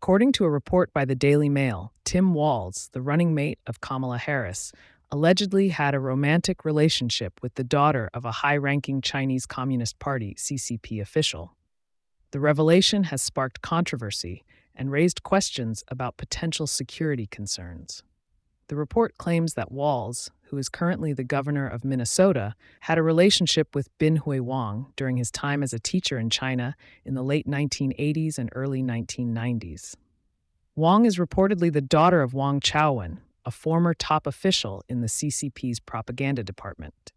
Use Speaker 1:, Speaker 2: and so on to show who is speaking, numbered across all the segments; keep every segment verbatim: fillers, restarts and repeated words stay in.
Speaker 1: According to a report by the Daily Mail, Tim Walz, the running mate of Kamala Harris, allegedly had a romantic relationship with the daughter of a high-ranking Chinese Communist Party C C P official. The revelation has sparked controversy and raised questions about potential security concerns. The report claims that Walz, who is currently the governor of Minnesota, had a relationship with Binhui Wang during his time as a teacher in China in the late nineteen eighties and early nineteen nineties. Wang is reportedly the daughter of Wang Chaowen, a former top official in the C C P's propaganda department.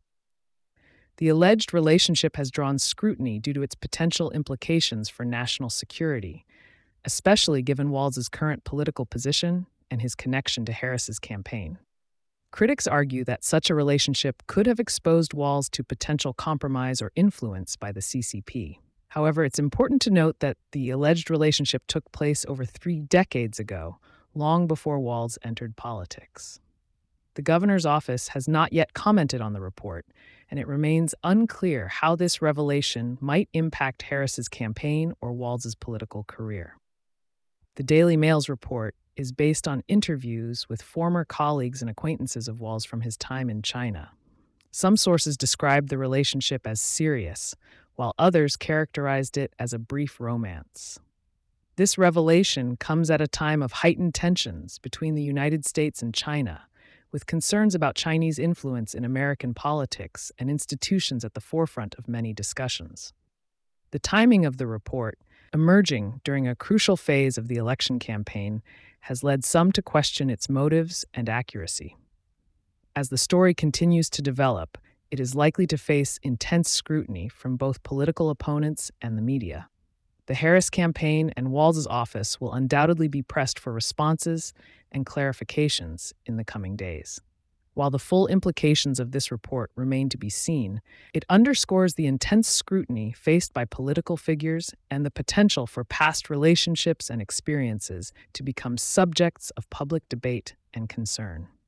Speaker 1: The alleged relationship has drawn scrutiny due to its potential implications for national security, especially given Walz's current political position and his connection to Harris's campaign. Critics argue that such a relationship could have exposed Walz to potential compromise or influence by the C C P. However, it's important to note that the alleged relationship took place over three decades ago, long before Walz entered politics. The governor's office has not yet commented on the report, and it remains unclear how this revelation might impact Harris's campaign or Walz's political career. The Daily Mail's report is based on interviews with former colleagues and acquaintances of Walz from his time in China. Some sources described the relationship as serious, while others characterized it as a brief romance. This revelation comes at a time of heightened tensions between the United States and China, with concerns about Chinese influence in American politics and institutions at the forefront of many discussions. The timing of the report, emerging during a crucial phase of the election campaign, has led some to question its motives and accuracy. As the story continues to develop, it is likely to face intense scrutiny from both political opponents and the media. The Harris campaign and Walz's office will undoubtedly be pressed for responses and clarifications in the coming days. While the full implications of this report remain to be seen, it underscores the intense scrutiny faced by political figures and the potential for past relationships and experiences to become subjects of public debate and concern.